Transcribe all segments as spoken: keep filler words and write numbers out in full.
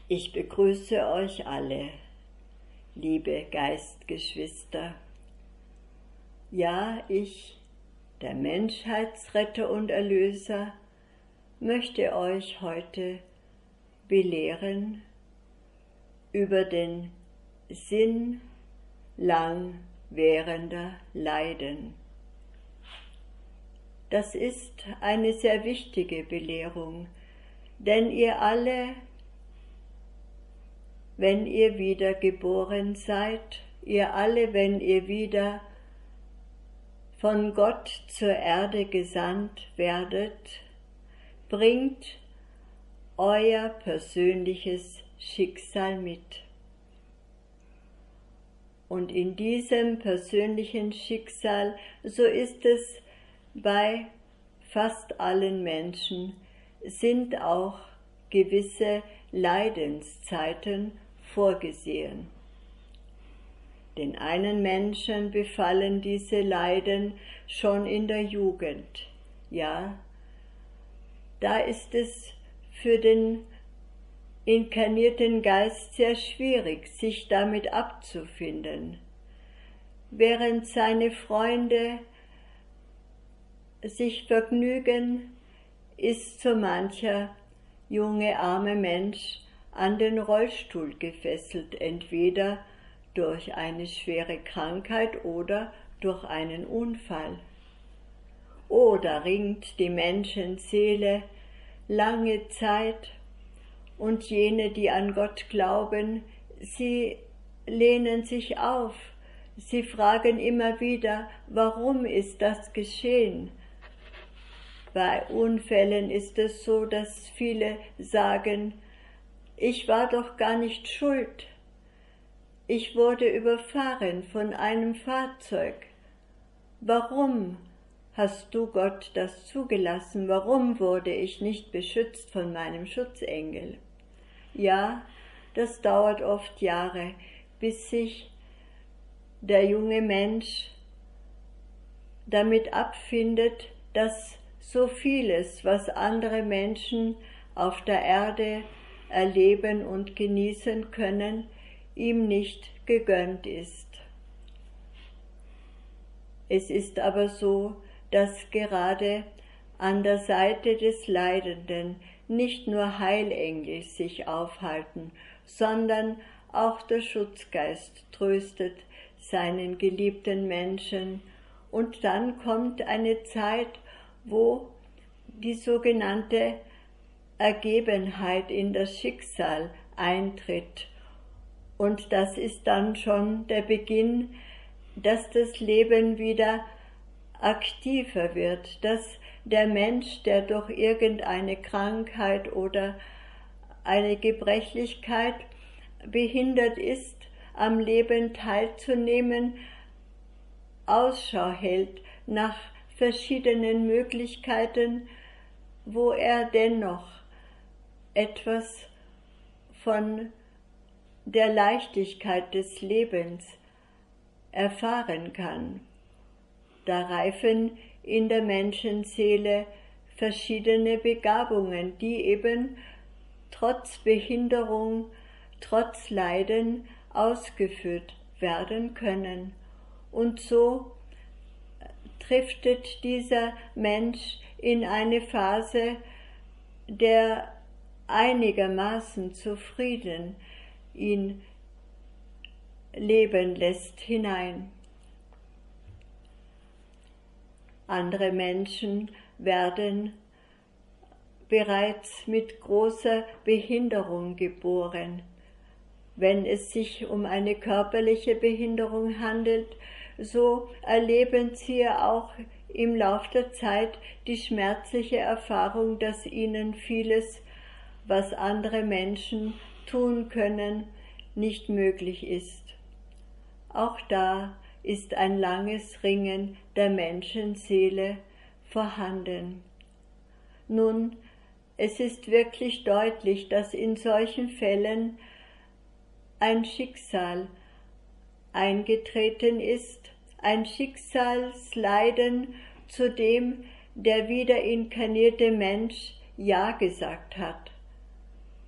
Ich begrüße euch alle, liebe Geistgeschwister. Ja, ich, der Menschheitsretter und Erlöser, möchte euch heute belehren über den Sinn lang währender Leiden. Das ist eine sehr wichtige Belehrung, denn ihr alle, wenn ihr wiedergeboren seid, ihr alle, wenn ihr wieder von Gott zur Erde gesandt werdet, bringt euer persönliches Schicksal mit. Und in diesem persönlichen Schicksal, so ist es bei fast allen Menschen, sind auch gewisse Leidenszeiten vorgesehen. Den einen Menschen befallen diese Leiden schon in der Jugend. Ja, da ist es für den inkarnierten Geist sehr schwierig, sich damit abzufinden, während seine Freunde sich vergnügen, ist so mancher junge arme Mensch an den Rollstuhl gefesselt, entweder durch eine schwere Krankheit oder durch einen Unfall. Oh, da ringt die Menschenseele lange Zeit, und jene, die an Gott glauben, sie lehnen sich auf, sie fragen immer wieder, warum ist das geschehen? Bei Unfällen ist es so, dass viele sagen, ich war doch gar nicht schuld. Ich wurde überfahren von einem Fahrzeug. Warum hast du, Gott, das zugelassen? Warum wurde ich nicht beschützt von meinem Schutzengel? Ja, das dauert oft Jahre, bis sich der junge Mensch damit abfindet, dass so vieles, was andere Menschen auf der Erde erleben und genießen können, ihm nicht gegönnt ist. Es ist aber so, dass gerade an der Seite des Leidenden nicht nur Heilengel sich aufhalten, sondern auch der Schutzgeist tröstet seinen geliebten Menschen, und dann kommt eine Zeit, wo die sogenannte Ergebenheit in das Schicksal eintritt. Und das ist dann schon der Beginn, dass das Leben wieder aktiver wird, dass der Mensch, der durch irgendeine Krankheit oder eine Gebrechlichkeit behindert ist, am Leben teilzunehmen, Ausschau hält nach verschiedenen Möglichkeiten, wo er dennoch etwas von der Leichtigkeit des Lebens erfahren kann. Da reifen in der Menschenseele verschiedene Begabungen, die eben trotz Behinderung, trotz Leiden ausgeführt werden können. Und so driftet dieser Mensch in eine Phase, der einigermaßen zufrieden ihn leben lässt, hinein. Andere Menschen werden bereits mit großer Behinderung geboren. Wenn es sich um eine körperliche Behinderung handelt, so erleben sie auch im Lauf der Zeit die schmerzliche Erfahrung, dass ihnen vieles, was andere Menschen tun können, nicht möglich ist. Auch da ist ein langes Ringen der Menschenseele vorhanden. Nun, es ist wirklich deutlich, dass in solchen Fällen ein Schicksal eingetreten ist, ein Schicksalsleiden, zu dem der wieder inkarnierte Mensch Ja gesagt hat.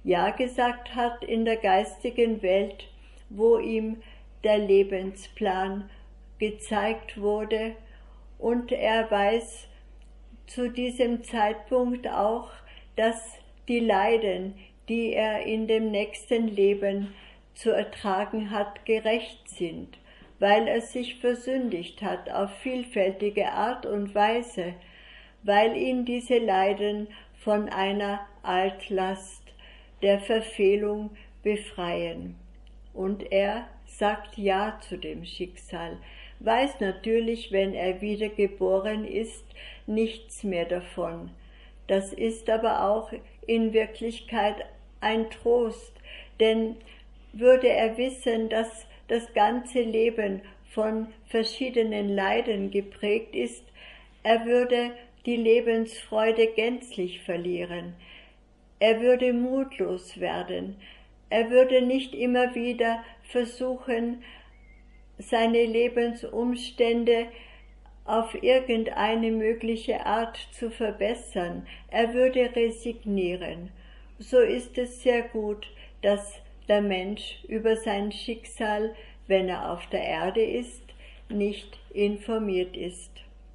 Ja gesagt hat in der geistigen Welt, wo ihm der Lebensplan gezeigt wurde, und er weiß zu diesem Zeitpunkt auch, dass die Leiden, die er in dem nächsten Leben zu ertragen hat, gerecht sind, weil er sich versündigt hat auf vielfältige Art und Weise, weil ihn diese Leiden von einer Altlast der Verfehlung befreien. Und er sagt Ja zu dem Schicksal, weiß natürlich, wenn er wiedergeboren ist, nichts mehr davon. Das ist aber auch in Wirklichkeit ein Trost, denn würde er wissen, dass das ganze Leben von verschiedenen Leiden geprägt ist, er würde die Lebensfreude gänzlich verlieren. Er würde mutlos werden. Er würde nicht immer wieder versuchen, seine Lebensumstände auf irgendeine mögliche Art zu verbessern. Er würde resignieren. So ist es sehr gut, dass der Mensch über sein Schicksal, wenn er auf der Erde ist, nicht informiert ist.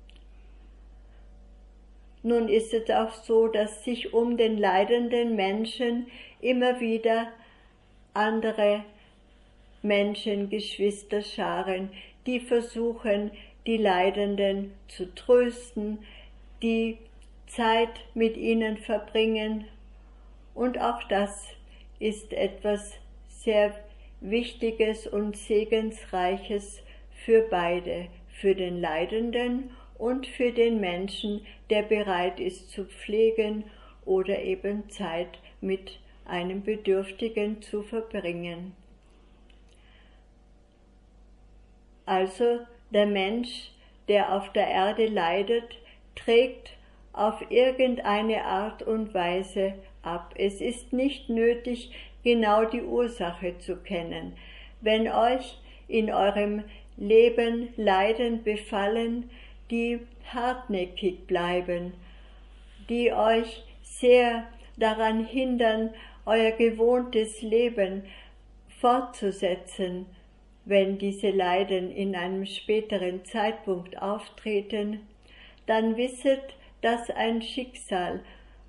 Nun ist es auch so, dass sich um den leidenden Menschen immer wieder andere Menschen, Geschwister scharen, die versuchen, die Leidenden zu trösten, die Zeit mit ihnen verbringen. Und auch das ist etwas sehr Wichtiges und Segensreiches für beide, für den Leidenden und für den Menschen, der bereit ist zu pflegen oder eben Zeit mit einem Bedürftigen zu verbringen. Also der Mensch, der auf der Erde leidet, trägt auf irgendeine Art und Weise ab. Es ist nicht nötig, genau die Ursache zu kennen. Wenn euch in eurem Leben Leiden befallen, die hartnäckig bleiben, die euch sehr daran hindern, euer gewohntes Leben fortzusetzen, wenn diese Leiden in einem späteren Zeitpunkt auftreten, dann wisset, dass ein Schicksal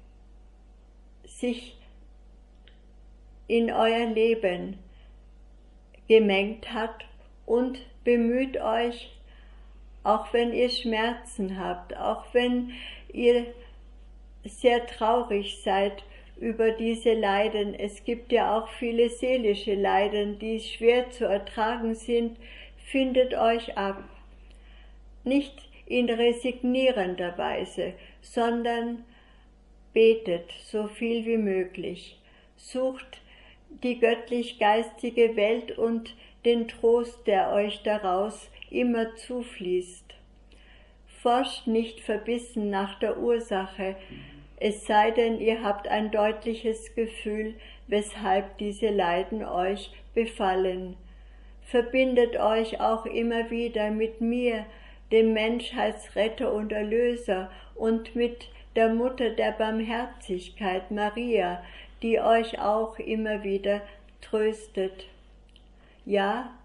sich in euer Leben gemengt hat und bemüht euch, auch wenn ihr Schmerzen habt, auch wenn ihr sehr traurig seid über diese Leiden. Es gibt ja auch viele seelische Leiden, die schwer zu ertragen sind. Findet euch ab. Nicht in resignierender Weise, sondern betet so viel wie möglich. Sucht die göttlich-geistige Welt und den Trost, der euch daraus immer zufließt. Forscht nicht verbissen nach der Ursache, es sei denn, ihr habt ein deutliches Gefühl, weshalb diese Leiden euch befallen. Verbindet euch auch immer wieder mit mir, dem Menschheitsretter und Erlöser, und mit der Mutter der Barmherzigkeit, Maria, die euch auch immer wieder tröstet. Ja,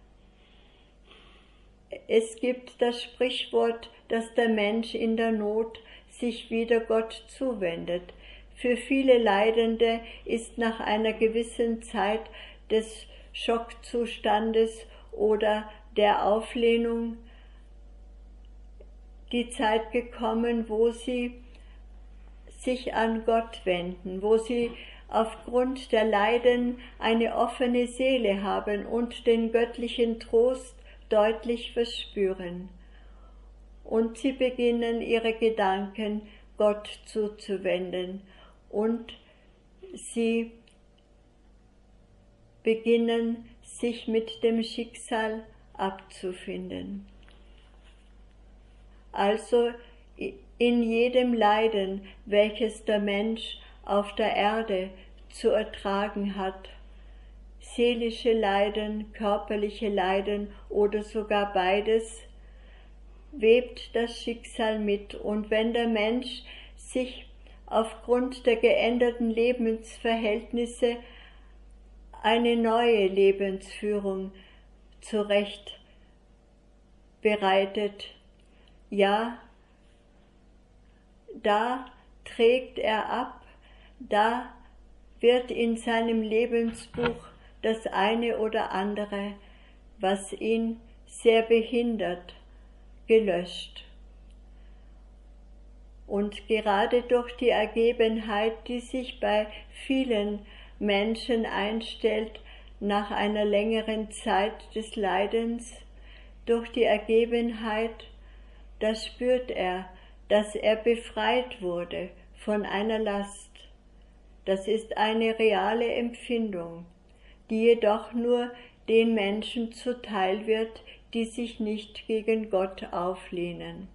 es gibt das Sprichwort, dass der Mensch in der Not sich wieder Gott zuwendet. Für viele Leidende ist nach einer gewissen Zeit des Schockzustandes oder der Auflehnung die Zeit gekommen, wo sie sich an Gott wenden, wo sie aufgrund der Leiden eine offene Seele haben und den göttlichen Trost deutlich verspüren. Und sie beginnen, ihre Gedanken Gott zuzuwenden, und sie beginnen, sich mit dem Schicksal abzufinden. Also in jedem Leiden, welches der Mensch auf der Erde zu ertragen hat, seelische Leiden, körperliche Leiden oder sogar beides, webt das Schicksal mit. Und wenn der Mensch sich aufgrund der geänderten Lebensverhältnisse eine neue Lebensführung zurecht bereitet. Ja, da trägt er ab, da wird in seinem Lebensbuch das eine oder andere, was ihn sehr behindert, gelöscht. Und gerade durch die Ergebenheit, die sich bei vielen Menschen einstellt nach einer längeren Zeit des Leidens, durch die Ergebenheit, da spürt er, dass er befreit wurde von einer Last. Das ist eine reale Empfindung, die jedoch nur den Menschen zuteil wird, die sich nicht gegen Gott auflehnen.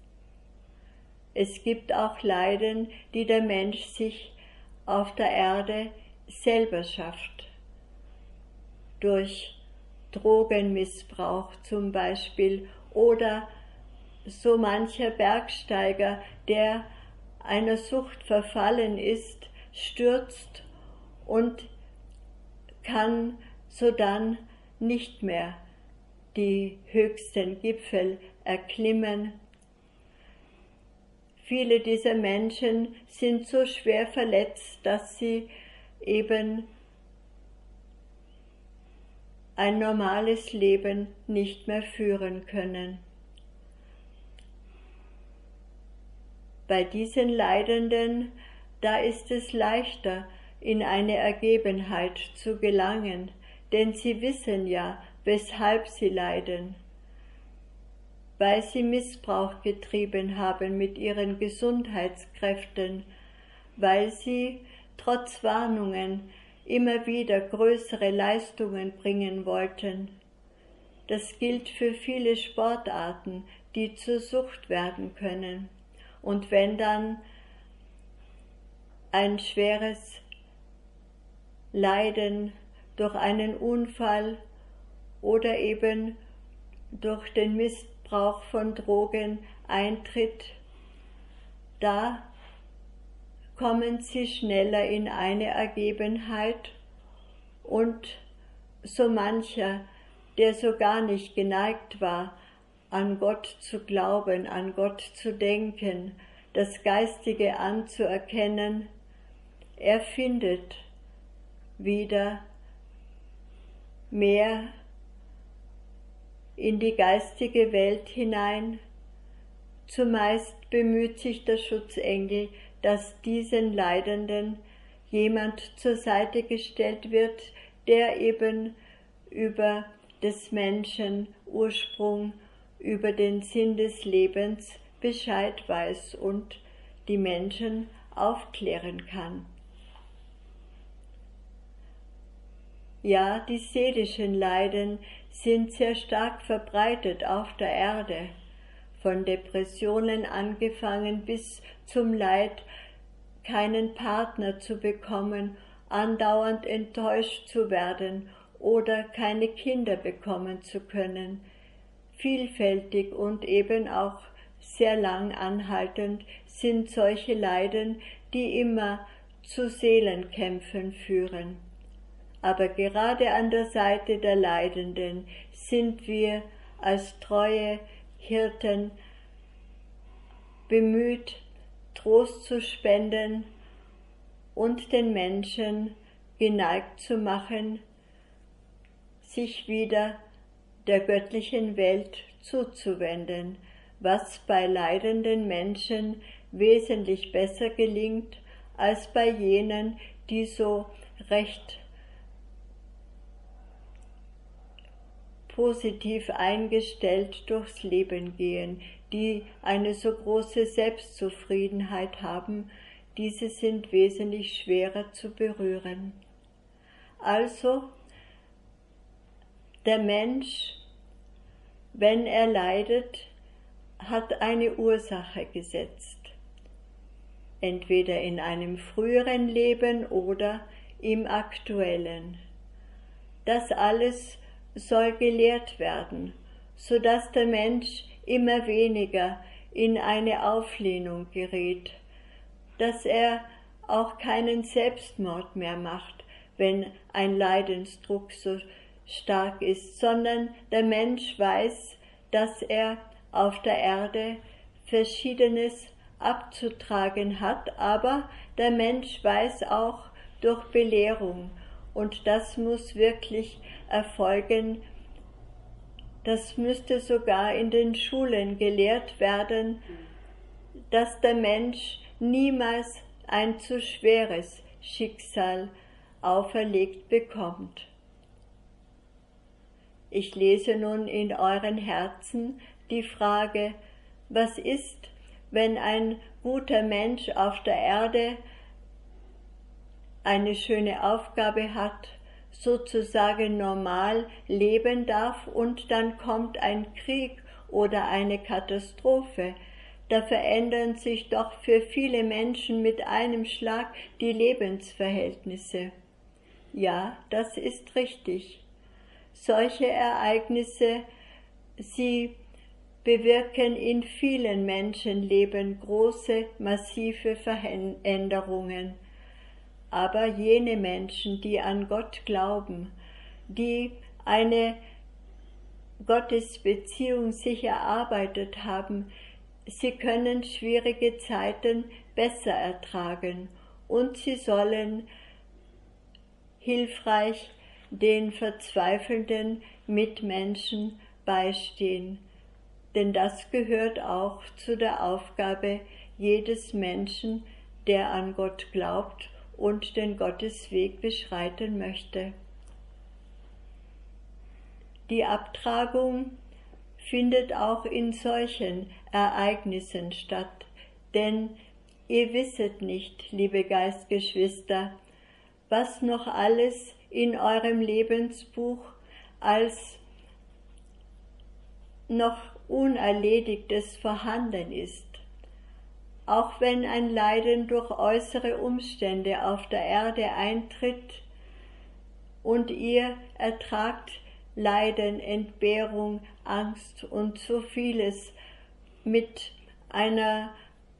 Es gibt auch Leiden, die der Mensch sich auf der Erde selber schafft. Durch Drogenmissbrauch zum Beispiel oder so mancher Bergsteiger, der einer Sucht verfallen ist, stürzt und kann sodann nicht mehr die höchsten Gipfel erklimmen. Viele dieser Menschen sind so schwer verletzt, dass sie eben ein normales Leben nicht mehr führen können. Bei diesen Leidenden, da ist es leichter, in eine Ergebenheit zu gelangen, denn sie wissen ja, weshalb sie leiden. Weil sie Missbrauch getrieben haben mit ihren Gesundheitskräften, weil sie trotz Warnungen immer wieder größere Leistungen bringen wollten. Das gilt für viele Sportarten, die zur Sucht werden können. Und wenn dann ein schweres Leiden durch einen Unfall oder eben durch den Missbrauch von Drogen eintritt, da kommen sie schneller in eine Ergebenheit und so mancher, der so gar nicht geneigt war, an Gott zu glauben, an Gott zu denken, das Geistige anzuerkennen, er findet wieder mehr in die geistige Welt hinein. Zumeist bemüht sich der Schutzengel, dass diesen Leidenden jemand zur Seite gestellt wird, der eben über des Menschen Ursprung, über den Sinn des Lebens Bescheid weiß und die Menschen aufklären kann. Ja, die seelischen Leiden sind sehr stark verbreitet auf der Erde, von Depressionen angefangen bis zum Leid, keinen Partner zu bekommen, andauernd enttäuscht zu werden oder keine Kinder bekommen zu können. Vielfältig und eben auch sehr lang anhaltend sind solche Leiden, die immer zu Seelenkämpfen führen. Aber gerade an der Seite der Leidenden sind wir als treue Hirten bemüht, Trost zu spenden und den Menschen geneigt zu machen, sich wieder der göttlichen Welt zuzuwenden, was bei leidenden Menschen wesentlich besser gelingt als bei jenen, die so recht positiv eingestellt durchs Leben gehen, die eine so große Selbstzufriedenheit haben, diese sind wesentlich schwerer zu berühren. Also, der Mensch, wenn er leidet, hat eine Ursache gesetzt, entweder in einem früheren Leben oder im aktuellen. Das alles soll gelehrt werden, so dass der Mensch immer weniger in eine Auflehnung gerät, dass er auch keinen Selbstmord mehr macht, wenn ein Leidensdruck so stark ist, sondern der Mensch weiß, dass er auf der Erde Verschiedenes abzutragen hat, aber der Mensch weiß auch durch Belehrung, und das muss wirklich erfolgen. Das müsste sogar in den Schulen gelehrt werden, dass der Mensch niemals ein zu schweres Schicksal auferlegt bekommt. Ich lese nun in euren Herzen die Frage: Was ist, wenn ein guter Mensch auf der Erde eine schöne Aufgabe hat, sozusagen normal leben darf, und dann kommt ein Krieg oder eine Katastrophe? Da verändern sich doch für viele Menschen mit einem Schlag die Lebensverhältnisse. Ja, das ist richtig. Solche Ereignisse, sie bewirken in vielen Menschenleben große, massive Veränderungen. Aber jene Menschen, die an Gott glauben, die eine Gottesbeziehung sich erarbeitet haben, sie können schwierige Zeiten besser ertragen, und sie sollen hilfreich den verzweifelnden Mitmenschen beistehen, denn das gehört auch zu der Aufgabe jedes Menschen, der an Gott glaubt und den Gottesweg beschreiten möchte. Die Abtragung findet auch in solchen Ereignissen statt, denn ihr wisset nicht, liebe Geistgeschwister, was noch alles in eurem Lebensbuch als noch Unerledigtes vorhanden ist. Auch wenn ein Leiden durch äußere Umstände auf der Erde eintritt und ihr ertragt Leiden, Entbehrung, Angst und so vieles mit einer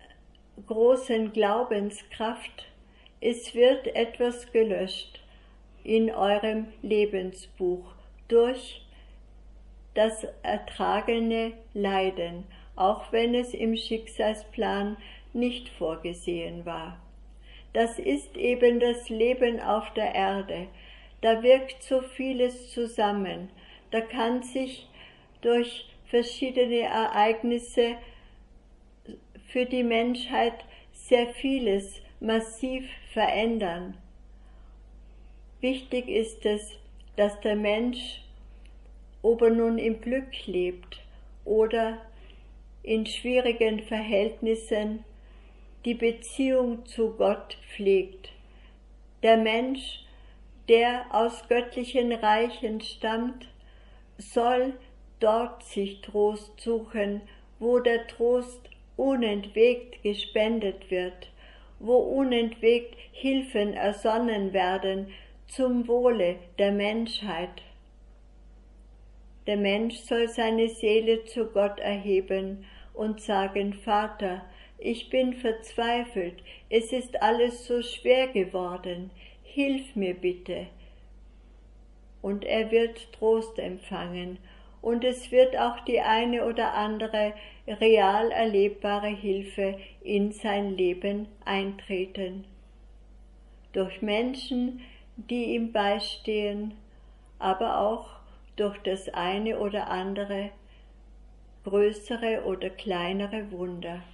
großen Glaubenskraft, es wird etwas gelöscht in eurem Lebensbuch durch das ertragene Leiden, auch wenn es im Schicksalsplan nicht vorgesehen war. Das ist eben das Leben auf der Erde. Da wirkt so vieles zusammen. Da kann sich durch verschiedene Ereignisse für die Menschheit sehr vieles massiv verändern. Wichtig ist es, dass der Mensch, ob er nun im Glück lebt oder in schwierigen Verhältnissen, die Beziehung zu Gott pflegt. Der Mensch, der aus göttlichen Reichen stammt, soll dort sich Trost suchen, wo der Trost unentwegt gespendet wird, wo unentwegt Hilfen ersonnen werden zum Wohle der Menschheit. Der Mensch soll seine Seele zu Gott erheben und sagen: Vater, ich bin verzweifelt, es ist alles so schwer geworden, hilf mir bitte. Und er wird Trost empfangen, und es wird auch die eine oder andere real erlebbare Hilfe in sein Leben eintreten. Durch Menschen, die ihm beistehen, aber auch durch das eine oder andere größere oder kleinere Wunder.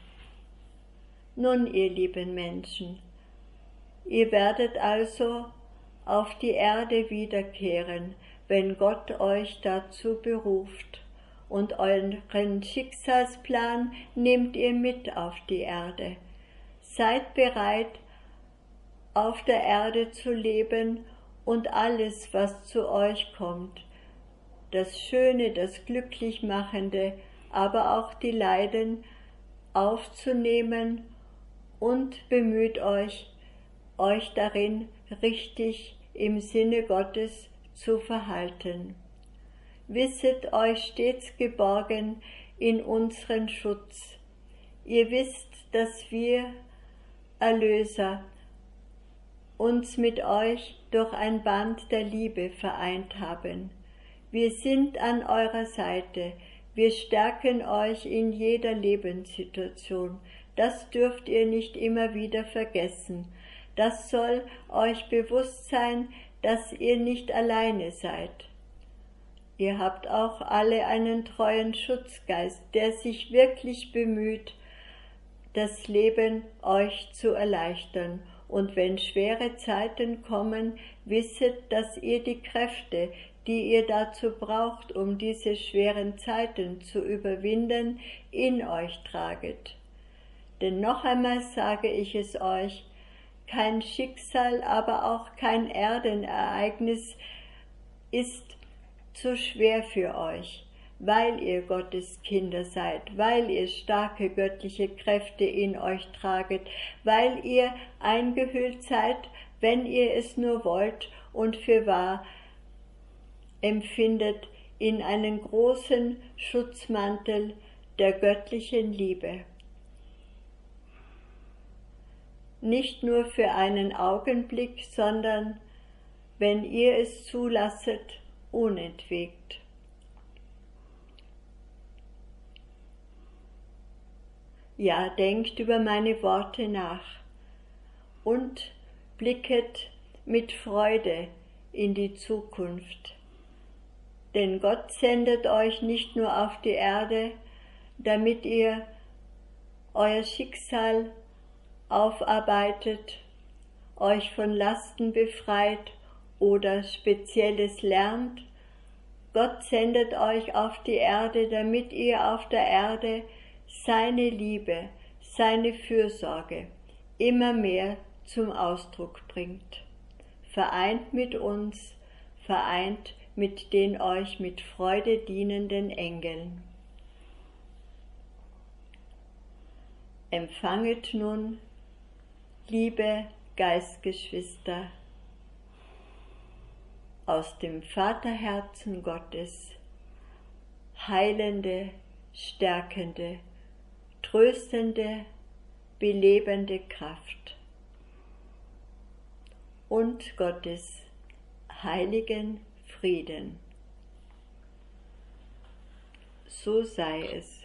Nun, ihr lieben Menschen, ihr werdet also auf die Erde wiederkehren, wenn Gott euch dazu beruft, und euren Schicksalsplan nehmt ihr mit auf die Erde. Seid bereit, auf der Erde zu leben und alles, was zu euch kommt, das Schöne, das Glücklichmachende, aber auch die Leiden aufzunehmen, und bemüht euch, euch darin richtig im Sinne Gottes zu verhalten. Wisset euch stets geborgen in unseren Schutz. Ihr wisst, dass wir Erlöser, uns mit euch durch ein Band der Liebe vereint haben. Wir sind an eurer Seite, wir stärken euch in jeder Lebenssituation. Das dürft ihr nicht immer wieder vergessen. Das soll euch bewusst sein, dass ihr nicht alleine seid. Ihr habt auch alle einen treuen Schutzgeist, der sich wirklich bemüht, das Leben euch zu erleichtern. Und wenn schwere Zeiten kommen, wisset, dass ihr die Kräfte, die ihr dazu braucht, um diese schweren Zeiten zu überwinden, in euch traget. Denn noch einmal sage ich es euch, kein Schicksal, aber auch kein Erdenereignis ist zu schwer für euch, weil ihr Gottes Kinder seid, weil ihr starke göttliche Kräfte in euch traget, weil ihr eingehüllt seid, wenn ihr es nur wollt und für wahr empfindet, in einen großen Schutzmantel der göttlichen Liebe. Nicht nur für einen Augenblick, sondern, wenn ihr es zulasset, unentwegt. Ja, denkt über meine Worte nach und blicket mit Freude in die Zukunft. Denn Gott sendet euch nicht nur auf die Erde, damit ihr euer Schicksal aufarbeitet, euch von Lasten befreit oder Spezielles lernt. Gott sendet euch auf die Erde, damit ihr auf der Erde seine Liebe, seine Fürsorge immer mehr zum Ausdruck bringt. Vereint mit uns, vereint mit den euch mit Freude dienenden Engeln. Empfanget nun, liebe Geistgeschwister, aus dem Vaterherzen Gottes heilende, stärkende, tröstende, belebende Kraft und Gottes heiligen Frieden. So sei es.